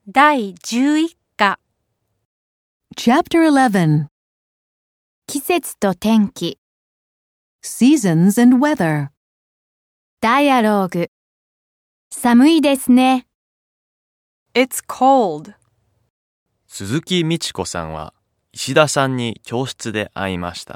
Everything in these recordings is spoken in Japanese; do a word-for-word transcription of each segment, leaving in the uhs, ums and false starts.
第じゅういっ課 Chapter eleven. 季節と天気 Seasons and Weather. ダイアローグ寒いですね It's cold. 鈴木美智子さんは石田さんに教室で会いました。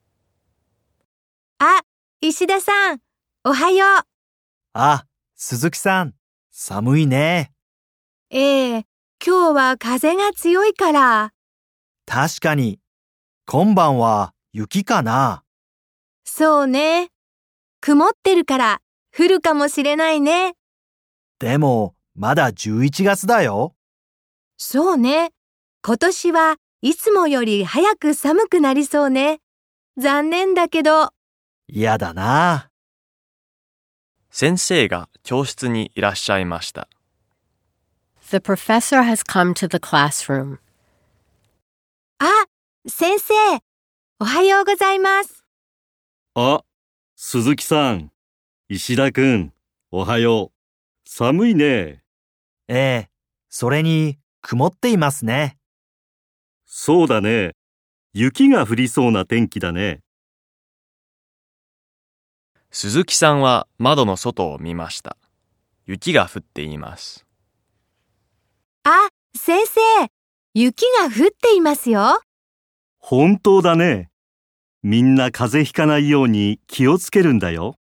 あ、石田さん、おはよう。 あ、鈴木さん、寒いね。 ええ、今日は風が強いから。 確かに。今晩は雪かな。 そうね。曇ってるから降るかもしれないね。 でも、まだじゅういちがつだよ。 そうね。今年はいつもより早く寒くなりそうね。残念だけど。 嫌だな。 先生が教室にいらっしゃいました。 The professor has come to the classroom. あ、先生、おはようございます。 あ、鈴木さん、石田くん、おはよう。寒いね。 ええ、それに曇っていますね。 そうだね。雪が降りそうな天気だね。 鈴木さんは窓の外を見ました。雪が降っています。 あ、先生、雪が降っていますよ。 本当だね。みんな風邪ひかないように気をつけるんだよ。